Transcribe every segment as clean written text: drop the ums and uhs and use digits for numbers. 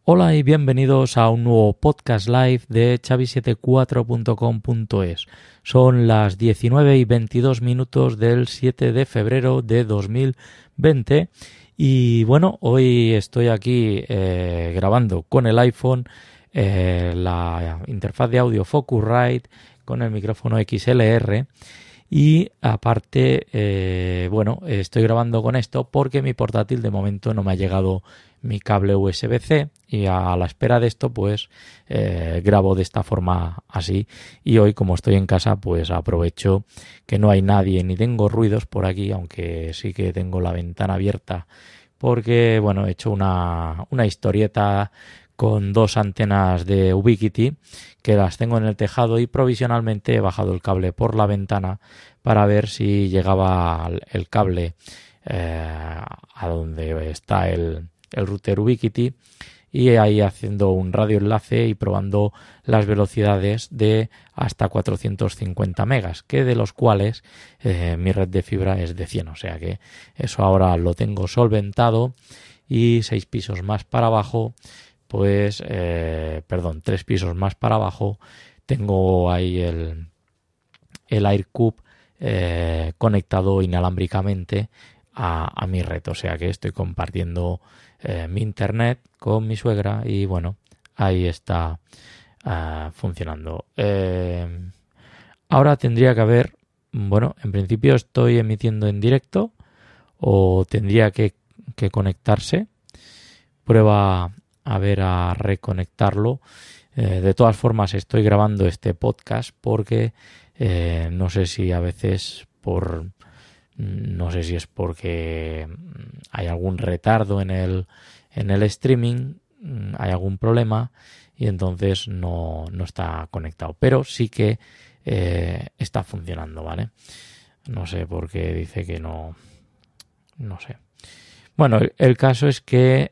Hola y bienvenidos a un nuevo podcast live de xavi74.com.es. Son las 19:22 del 7 de febrero de 2020 y bueno, hoy estoy aquí grabando con el iPhone la interfaz de audio Focusrite con el micrófono XLR. Y aparte, estoy grabando con esto porque mi portátil de momento no me ha llegado mi cable USB-C y a la espera de esto pues grabo de esta forma así. Y hoy, como estoy en casa, pues aprovecho que no hay nadie ni tengo ruidos por aquí, aunque sí que tengo la ventana abierta porque he hecho una historieta con dos antenas de Ubiquiti que las tengo en el tejado y provisionalmente he bajado el cable por la ventana para ver si llegaba el cable a donde está el router Ubiquiti, y ahí haciendo un radioenlace y probando las velocidades de hasta 450 megas, que de los cuales mi red de fibra es de 100, o sea que eso ahora lo tengo solventado. Y 6 pisos más para abajo, 3 pisos más para abajo, tengo ahí el AirCube conectado inalámbricamente a mi red, o sea que estoy compartiendo mi internet con mi suegra y bueno, ahí está funcionando. Ahora tendría que haber, en principio estoy emitiendo en directo o tendría que conectarse. Prueba a reconectarlo. De todas formas estoy grabando este podcast porque no sé si a veces no sé si es porque hay algún retardo en el streaming, hay algún problema y entonces no está conectado, pero sí que está funcionando, ¿vale? No sé por qué dice que no sé. Bueno, el caso es que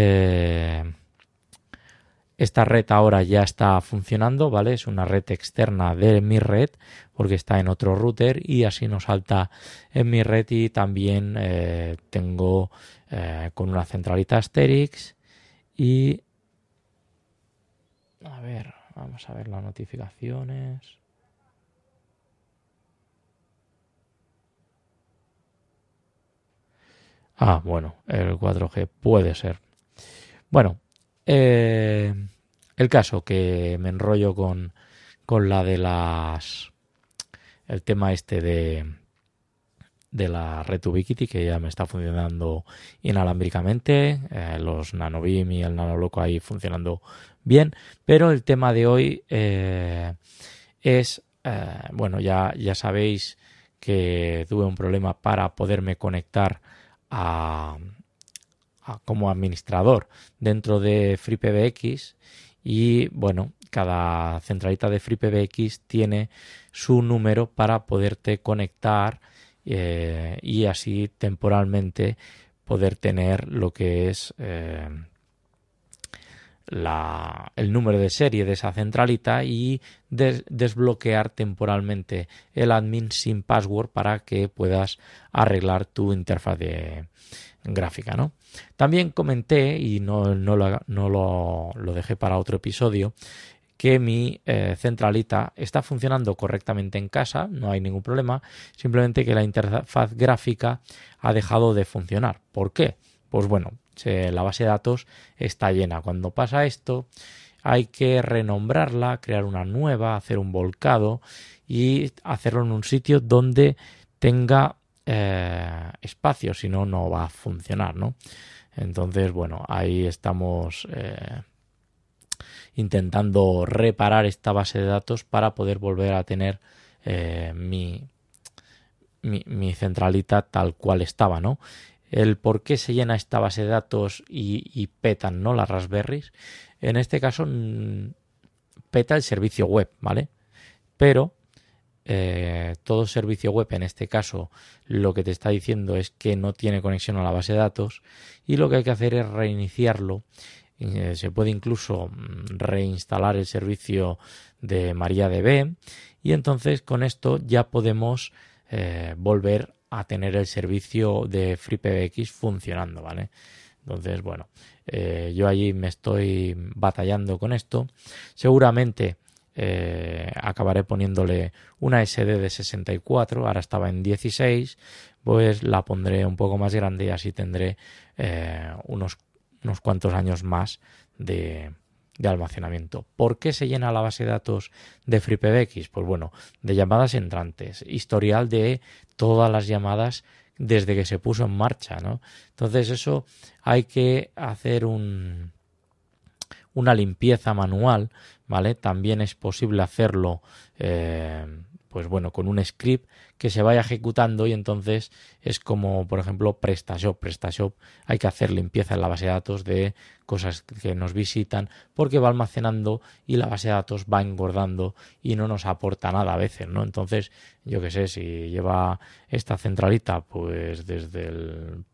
esta red ahora ya está funcionando, ¿vale? Es una red externa de mi red porque está en otro router y así no salta en mi red. Y también tengo con una centralita Asterix y vamos a ver las notificaciones. El 4G puede ser. Bueno, el caso que me enrollo con la de el tema este de la red Ubiquiti, que ya me está funcionando inalámbricamente, los NanoBeam y el NanoLoco ahí funcionando bien, pero el tema de hoy es, ya sabéis que tuve un problema para poderme conectar como administrador dentro de FreePBX y cada centralita de FreePBX tiene su número para poderte conectar y así temporalmente poder tener lo que es el número de serie de esa centralita y desbloquear temporalmente el admin sin password para que puedas arreglar tu interfaz de gráfica, ¿no? También comenté, y no lo dejé para otro episodio, que mi centralita está funcionando correctamente en casa, no hay ningún problema, simplemente que la interfaz gráfica ha dejado de funcionar. ¿Por qué? Pues la base de datos está llena. Cuando pasa esto hay que renombrarla, crear una nueva, hacer un volcado y hacerlo en un sitio donde tenga espacio, si no, no va a funcionar, ¿no? Entonces, ahí estamos intentando reparar esta base de datos para poder volver a tener mi centralita tal cual estaba, ¿no? El por qué se llena esta base de datos y petan, ¿no?, las Raspberries. En este caso peta el servicio web, ¿vale? Pero todo servicio web, en este caso, lo que te está diciendo es que no tiene conexión a la base de datos y lo que hay que hacer es reiniciarlo. Se puede incluso reinstalar el servicio de MariaDB y entonces con esto ya podemos volver a tener el servicio de FreePBX funcionando, ¿vale? Entonces, bueno, yo allí me estoy batallando con esto. Seguramente acabaré poniéndole una SD de 64, ahora estaba en 16, pues la pondré un poco más grande y así tendré unos cuantos años más de almacenamiento. ¿Por qué se llena la base de datos de FreePBX? Pues bueno, de llamadas entrantes, historial de todas las llamadas desde que se puso en marcha, ¿no? Entonces eso hay que hacer una limpieza manual, ¿vale? También es posible hacerlo pues bueno, con un script que se vaya ejecutando y entonces es como, por ejemplo, PrestaShop. PrestaShop hay que hacer limpieza en la base de datos de cosas que nos visitan porque va almacenando y la base de datos va engordando y no nos aporta nada a veces, ¿no? Entonces, yo qué sé, si lleva esta centralita, pues desde el...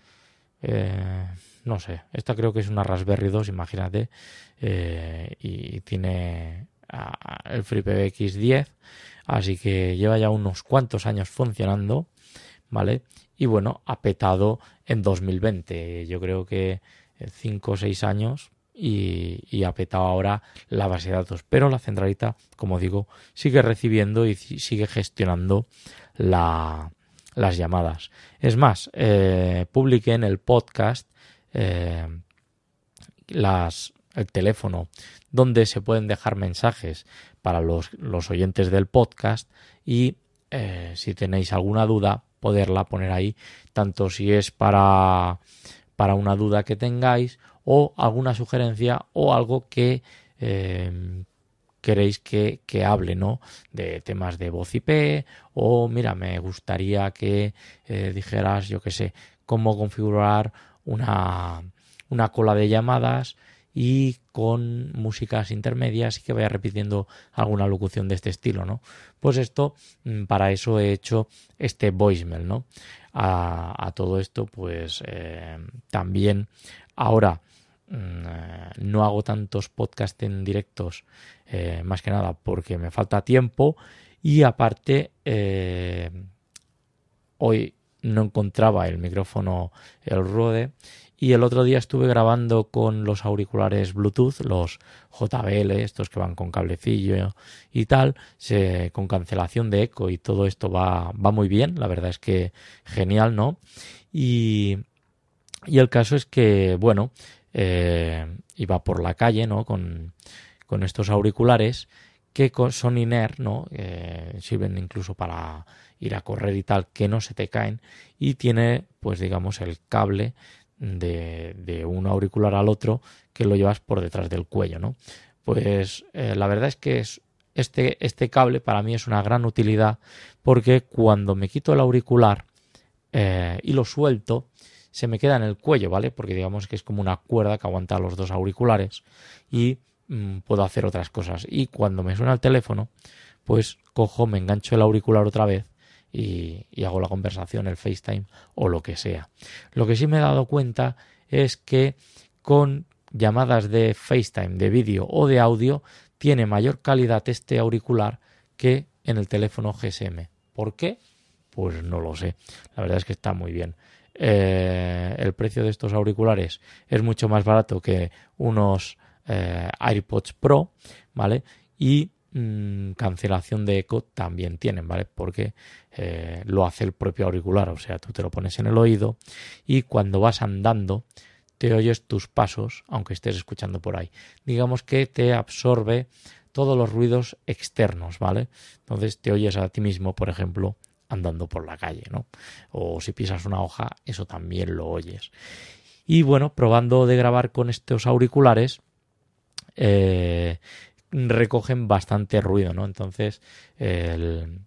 no sé, esta creo que es una Raspberry 2, imagínate, y tiene el FreePBX 10, así que lleva ya unos cuantos años funcionando, ¿vale? Y bueno, ha petado en 2020, yo creo que 5 o 6 años y ha petado ahora la base de datos, pero la centralita, como digo, sigue recibiendo y sigue gestionando las llamadas. Es más, publiqué en el podcast el teléfono donde se pueden dejar mensajes para los oyentes del podcast y si tenéis alguna duda poderla poner ahí, tanto si es para una duda que tengáis o alguna sugerencia o algo que queréis que hable, ¿no? De temas de voz IP o mira, me gustaría que dijeras, yo qué sé, cómo configurar una cola de llamadas y con músicas intermedias y que vaya repitiendo alguna locución de este estilo, ¿no? Pues esto, para eso he hecho este voicemail, ¿no? A todo esto, pues también ahora no hago tantos podcasts en directos, más que nada porque me falta tiempo y aparte hoy no encontraba el micrófono, el Rode, y el otro día estuve grabando con los auriculares Bluetooth, los JBL, estos que van con cablecillo y tal, con cancelación de eco y todo esto va muy bien, la verdad es que genial, ¿no? Y el caso es que, bueno, iba por la calle, ¿no? Con estos auriculares que son in-ear, ¿no? Sirven incluso para ir a correr y tal, que no se te caen, y tiene, pues digamos, el cable de un auricular al otro que lo llevas por detrás del cuello, ¿no? Pues la verdad es que este cable para mí es una gran utilidad porque cuando me quito el auricular y lo suelto, se me queda en el cuello, ¿vale? Porque digamos que es como una cuerda que aguanta los dos auriculares y puedo hacer otras cosas. Y cuando me suena el teléfono, pues cojo, me engancho el auricular otra vez y hago la conversación, el FaceTime o lo que sea. Lo que sí me he dado cuenta es que con llamadas de FaceTime, de vídeo o de audio, tiene mayor calidad este auricular que en el teléfono GSM. ¿Por qué? Pues no lo sé. La verdad es que está muy bien. El precio de estos auriculares es mucho más barato que unos AirPods Pro, ¿vale? Y cancelación de eco también tienen, ¿vale? Porque lo hace el propio auricular, o sea, tú te lo pones en el oído y cuando vas andando te oyes tus pasos, aunque estés escuchando por ahí. Digamos que te absorbe todos los ruidos externos, ¿vale? Entonces te oyes a ti mismo, por ejemplo, andando por la calle, ¿no? O si pisas una hoja, eso también lo oyes. Y bueno, probando de grabar con estos auriculares, recogen bastante ruido, ¿no? Entonces el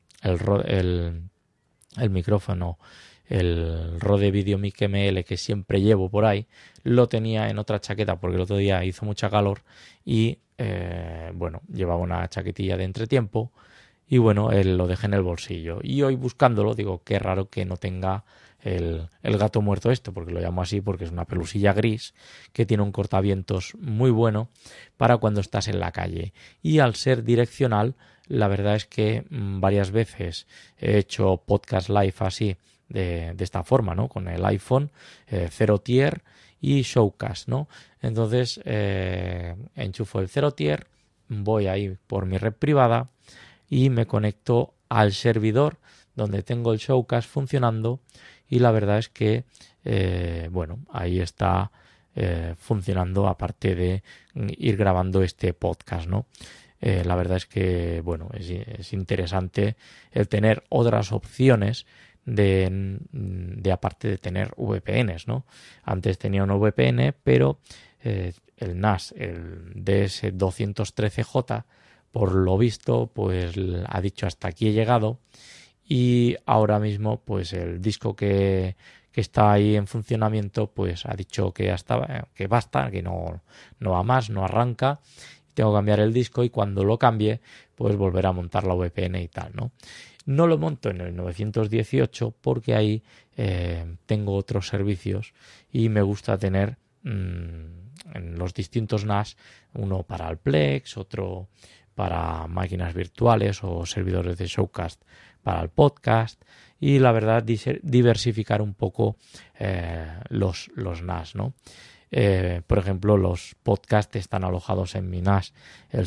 micrófono, el Rode VideoMic ML que siempre llevo por ahí, lo tenía en otra chaqueta porque el otro día hizo mucha calor y bueno, llevaba una chaquetilla de entretiempo y bueno, lo dejé en el bolsillo. Y hoy buscándolo digo, qué raro que no tenga el gato muerto esto, porque lo llamo así porque es una pelusilla gris que tiene un cortavientos muy bueno para cuando estás en la calle. Y al ser direccional, la verdad es que varias veces he hecho podcast live así, de esta forma, ¿no? Con el iPhone 0 tier y Showcast, ¿no? Entonces enchufo el 0tier, voy ahí por mi red privada y me conecto al servidor donde tengo el Showcast funcionando, y la verdad es que ahí está funcionando, aparte de ir grabando este podcast, ¿no? La verdad es que es interesante el tener otras opciones de aparte de tener VPNs, ¿no? Antes tenía un VPN, pero el NAS, el DS213J, por lo visto, pues ha dicho hasta aquí he llegado, y ahora mismo pues el disco que está ahí en funcionamiento pues ha dicho que basta, que no va más, no arranca. Tengo que cambiar el disco, y cuando lo cambie pues volver a montar la VPN y tal, ¿no? No lo monto en el 918 porque ahí tengo otros servicios y me gusta tener en los distintos NAS, uno para el Plex, otro para máquinas virtuales o servidores de Showcast para el podcast, y la verdad diversificar un poco los NAS, ¿no? Por ejemplo, los podcasts están alojados en mi NAS, el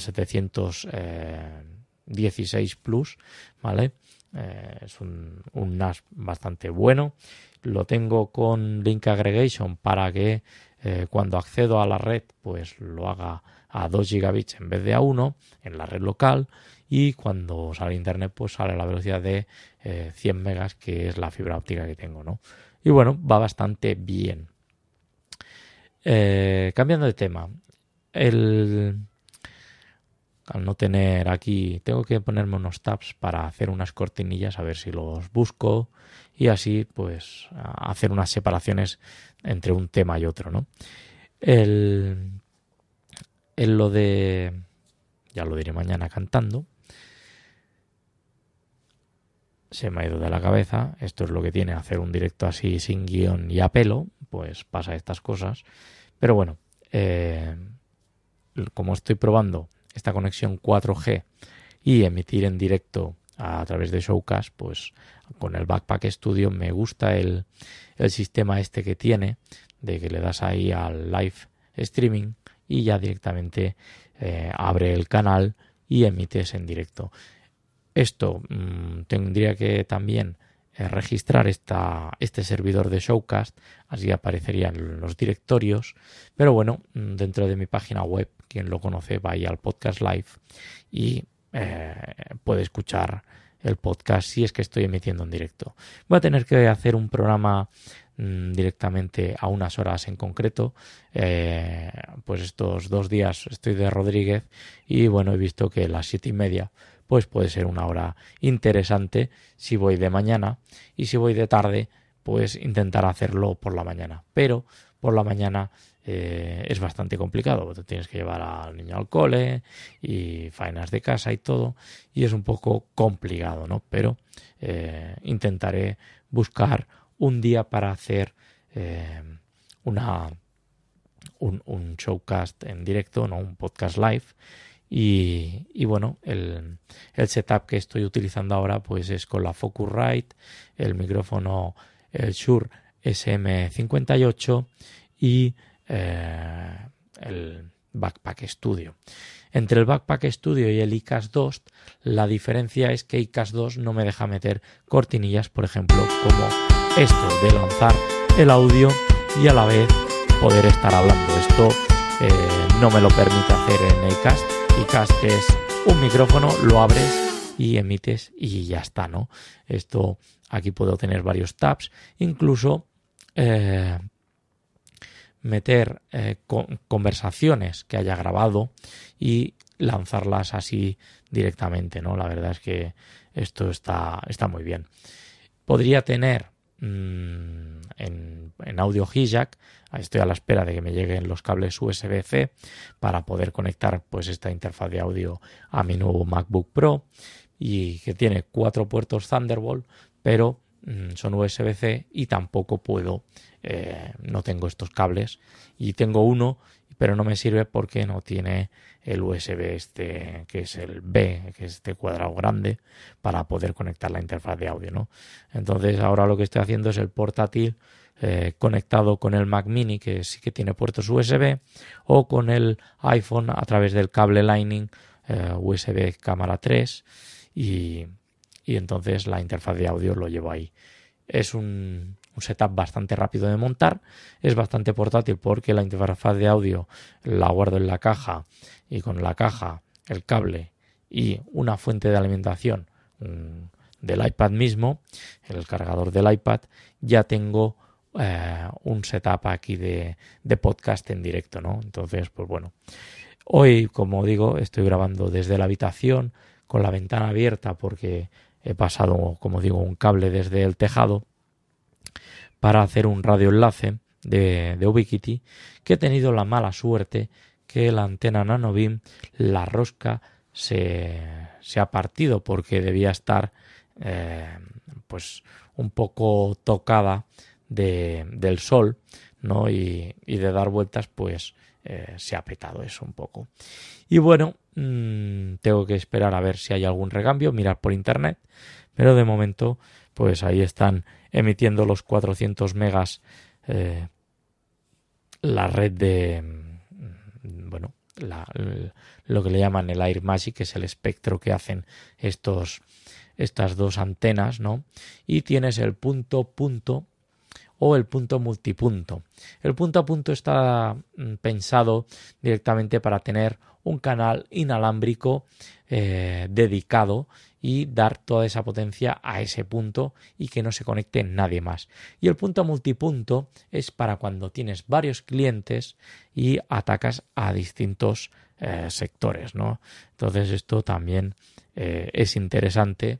716 Plus, ¿vale? Es un NAS bastante bueno. Lo tengo con Link Aggregation para que cuando accedo a la red pues lo haga a 2 gigabits en vez de a 1 en la red local, y cuando sale internet pues sale a la velocidad de 100 megas, que es la fibra óptica que tengo, ¿no? Y bueno, va bastante bien. Cambiando de tema, al no tener aquí, tengo que ponerme unos tabs para hacer unas cortinillas, a ver si los busco, y así pues hacer unas separaciones entre un tema y otro, ¿no? Lo de, ya lo diré mañana cantando, se me ha ido de la cabeza. Esto es lo que tiene hacer un directo así sin guión y a pelo, pues pasa estas cosas. Pero bueno, como estoy probando esta conexión 4G y emitir en directo a través de Showcast, pues con el Backpack Studio me gusta el sistema este que tiene, de que le das ahí al live streaming y ya directamente abre el canal y emites en directo. Esto tendría que también registrar este servidor de Showcast, así aparecerían los directorios, pero bueno, dentro de mi página web, quien lo conoce va ahí al Podcast Live y puede escuchar el podcast si es que estoy emitiendo en directo. Voy a tener que hacer un programa directamente a unas horas en concreto, pues estos 2 días estoy de Rodríguez y bueno, he visto que las 7:30 pues puede ser una hora interesante si voy de mañana, y si voy de tarde pues intentar hacerlo por la mañana, pero por la mañana es bastante complicado, porque tienes que llevar al niño al cole y faenas de casa y todo, y es un poco complicado, ¿no? Pero intentaré buscar un día para hacer un showcast en directo, no un podcast live. Y bueno, el setup que estoy utilizando ahora pues es con la Focusrite, el micrófono, el Shure SM58 y el Backpack Studio. Entre el Backpack Studio y el iCast 2, la diferencia es que iCast 2 no me deja meter cortinillas, por ejemplo, como esto de lanzar el audio y a la vez poder estar hablando. Esto no me lo permite hacer en iCast. iCast es un micrófono, lo abres y emites y ya está, ¿no? Esto aquí puedo tener varios tabs, incluso meter conversaciones que haya grabado y lanzarlas así directamente, ¿no? La verdad es que esto está muy bien. Podría tener en audio hijack, estoy a la espera de que me lleguen los cables USB-C para poder conectar pues esta interfaz de audio a mi nuevo MacBook Pro, y que tiene 4 puertos Thunderbolt, pero son USB-C y tampoco puedo, no tengo estos cables, y tengo uno pero no me sirve porque no tiene el USB este que es el B, que es este cuadrado grande, para poder conectar la interfaz de audio, ¿no? Entonces ahora lo que estoy haciendo es el portátil conectado con el Mac Mini, que sí que tiene puertos USB, o con el iPhone a través del cable Lightning USB cámara 3 y entonces la interfaz de audio lo llevo ahí. Es un setup bastante rápido de montar, es bastante portátil porque la interfaz de audio la guardo en la caja y con la caja, el cable y una fuente de alimentación del iPad mismo, el cargador del iPad, ya tengo un setup aquí de podcast en directo, ¿no? Entonces, pues bueno, hoy, como digo, estoy grabando desde la habitación con la ventana abierta porque he pasado, como digo, un cable desde el tejado para hacer un radioenlace de Ubiquiti, que he tenido la mala suerte que la antena NanoBeam, la rosca, se ha partido porque debía estar pues un poco tocada del sol, ¿no? Y de dar vueltas, pues se ha petado eso un poco. Y bueno, tengo que esperar a ver si hay algún recambio, mirar por internet, pero de momento pues ahí están emitiendo los 400 megas la red de bueno, lo que le llaman el Air Magic, que es el espectro que hacen estas dos antenas, ¿no? Y tienes el punto o el punto multipunto. El punto a punto está pensado directamente para tener un canal inalámbrico dedicado y dar toda esa potencia a ese punto y que no se conecte nadie más. Y el punto multipunto es para cuando tienes varios clientes y atacas a distintos sectores, ¿no? Entonces esto también es interesante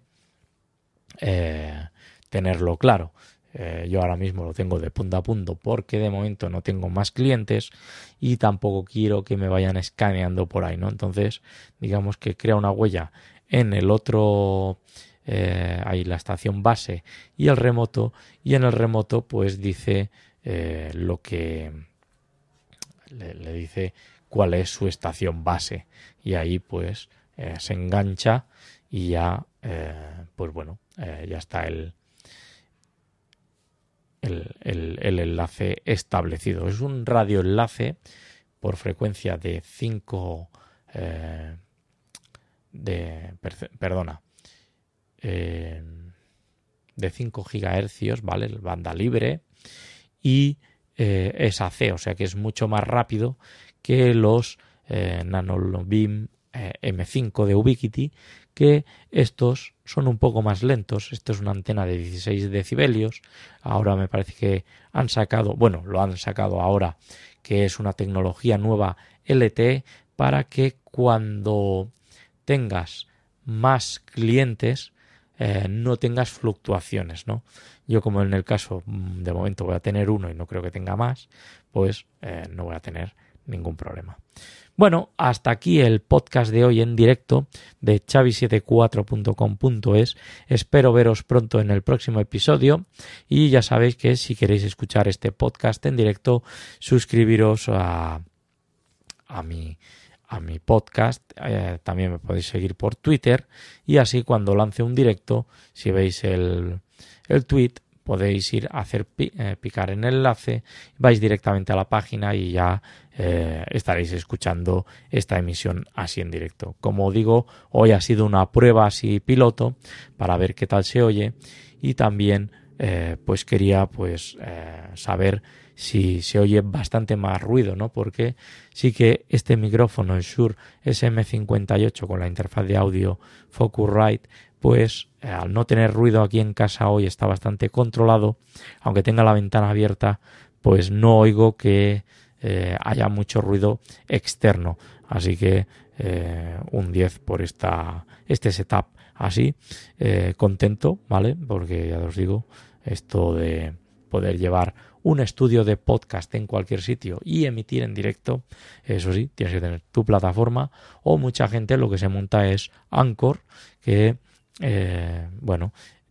tenerlo claro. Yo ahora mismo lo tengo de punto a punto porque de momento no tengo más clientes y tampoco quiero que me vayan escaneando por ahí, ¿no? Entonces, digamos que crea una huella en el otro, ahí la estación base y el remoto, y en el remoto pues dice lo que le dice cuál es su estación base, y ahí pues se engancha y ya pues bueno, ya está el enlace establecido. Es un radioenlace por frecuencia de 5 de 5 gigahercios, ¿vale? Banda libre, y es AC, o sea que es mucho más rápido que los NanoBeam M5 de Ubiquiti, que estos son un poco más lentos. Esto es una antena de 16 decibelios. Ahora me parece que lo han sacado ahora, que es una tecnología nueva LTE, para que cuando tengas más clientes no tengas fluctuaciones, ¿no? Yo, como en el caso de momento voy a tener uno y no creo que tenga más, pues no voy a tener ningún problema. Bueno, hasta aquí el podcast de hoy en directo de xavi74.com.es. Espero veros pronto en el próximo episodio, y ya sabéis que si queréis escuchar este podcast en directo, suscribiros a mi podcast. También me podéis seguir por Twitter, y así cuando lance un directo, si veis el tweet, podéis ir a hacer picar en el enlace, vais directamente a la página y ya estaréis escuchando esta emisión así en directo. Como digo, hoy ha sido una prueba así piloto para ver qué tal se oye, y también pues quería saber si se oye bastante más ruido, ¿no? Porque sí que este micrófono, el Shure SM58 con la interfaz de audio Focusrite, pues al no tener ruido aquí en casa hoy está bastante controlado. Aunque tenga la ventana abierta, pues no oigo que haya mucho ruido externo. Así que un 10 por este setup así. Contento, ¿vale? Porque ya os digo, esto de poder llevar un estudio de podcast en cualquier sitio y emitir en directo, eso sí, tienes que tener tu plataforma, o mucha gente lo que se monta es Anchor, que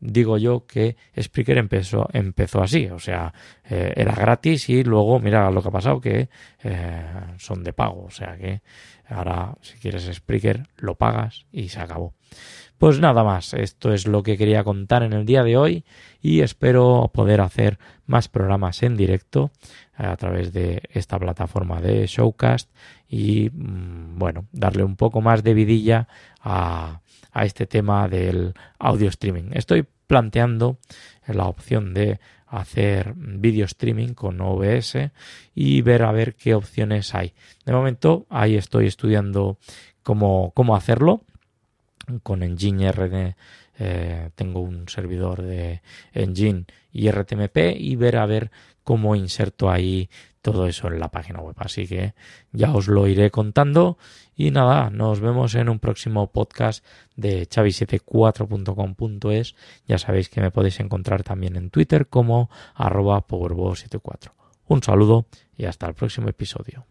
digo yo que Spreaker empezó así, o sea, era gratis y luego mira lo que ha pasado, que son de pago, o sea que ahora si quieres Spreaker lo pagas y se acabó. Pues nada más, esto es lo que quería contar en el día de hoy y espero poder hacer más programas en directo a través de esta plataforma de Showcast y bueno, darle un poco más de vidilla a este tema del audio streaming. Estoy planteando la opción de hacer video streaming con OBS y ver a ver qué opciones hay. De momento ahí estoy estudiando cómo hacerlo. Con Engine RT tengo un servidor de Engine y RTMP y ver a ver cómo inserto ahí todo eso en la página web. Así que ya os lo iré contando y nada, nos vemos en un próximo podcast de chavi74.com.es. Ya sabéis que me podéis encontrar también en Twitter como @powerbo74. Un saludo y hasta el próximo episodio.